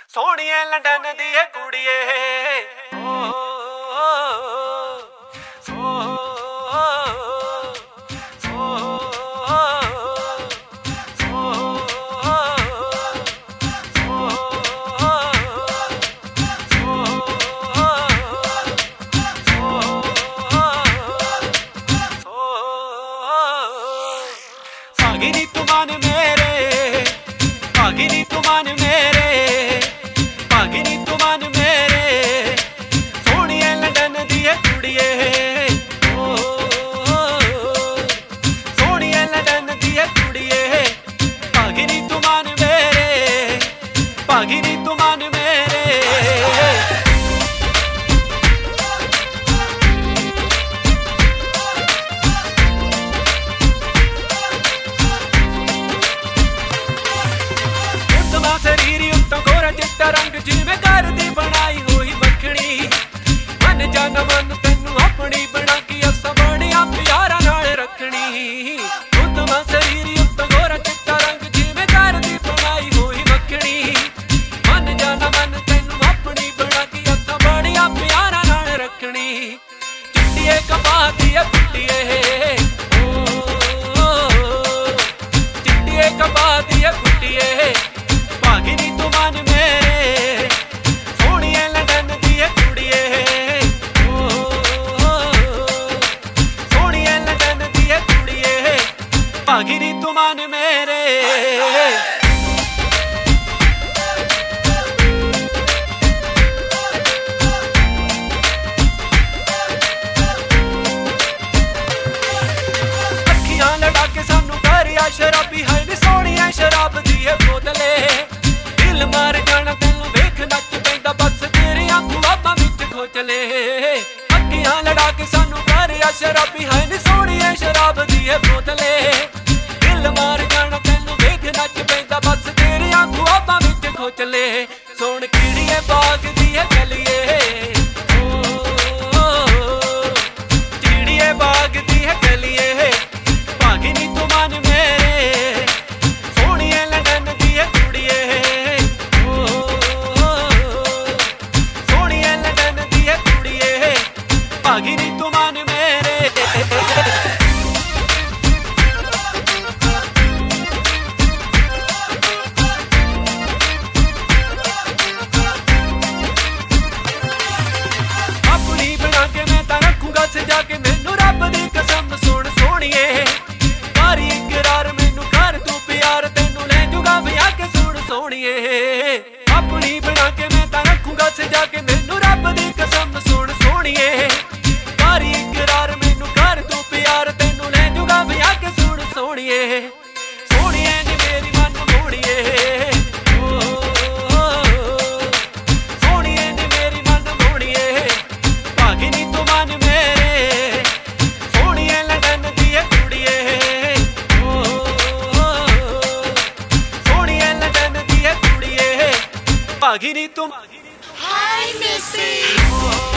सोहणिए London दी कुड़िए भागिनी तुमान मेरे भागिनी तुमान मेरे भागिनी तुमान मेरे सोहणिए लंडन दी कुड़िए सोहणिए लंडन दी कुड़िए भागिनी तुमान मेरे भागिनी तुमान मेरे शरीरी उत्तों गोरा चिट्टा रंग जिवें घर दी बनाई हुई मक्खनी मन जान मन तेनू अपनी बना के असां बणिया प्यारा नाल रखनी उत्तमा शरीरी उत्तों गोरा चिट्टा रंग जिवें घर दी बनाई हुई मक्खनी मन जान मन तेनू अपनी बना के असां बणिया प्यारा नाल रखनी चिट्टिए कपा दी कुट्टिए चिट्टिए कपा दी कुट्टिए भागिनी तुमान मेरे सोहणिए लंडन दी कुड़िए सोहणिए लंडन दी कुड़िए भागिनी तुमान मेरे अखियां लड़ा के सानू करिया शराबी है नी सोहणिए शराब दी बोतले दिल मार जाना तेनू वेख नच पैंदा बस तेरियां ख्वाबां विच खोचले अखियां लड़ा के सानू करिया शराबी है नी सोहणिए शराब दी बोतले दिल मार जाना तेनू वेख नच पैंदा बस तेरियां ख्वाबां विच खोचले सोहण कीड़िए बाग दी गलिए कीड़िए बाग दी गलिए भागिनी तुमान मेरे सोहणिए लंडन दी कुड़िए सोहणिए लंडन दी कुड़िए भागिनी तुमान मेरे अपनी बना के मैं तां रखूंगा सजा के मैनू रब दी कसम सुन सोहणिए कारी इकरार मैनू कर तू प्यार तेनू ले जूगा विआह के सुन सोहणिए अपनी बना के मैं तां रखूंगा सजा के मैनू रब दी कसम सुन सोहणिए कारी इकरार मैनू कर तू प्यार तेनू ले जूगा विआह के सुन सोहणिए सोहणिए नी मेरी मन मोड़िए सोहणिए नी मेरी मन मोड़िए भागिनी तुमान मेरे सोहणिए लंडन दी कुड़िए सोहणिए लंडन दी कुड़िए भागिनी तुम Hi, Missy.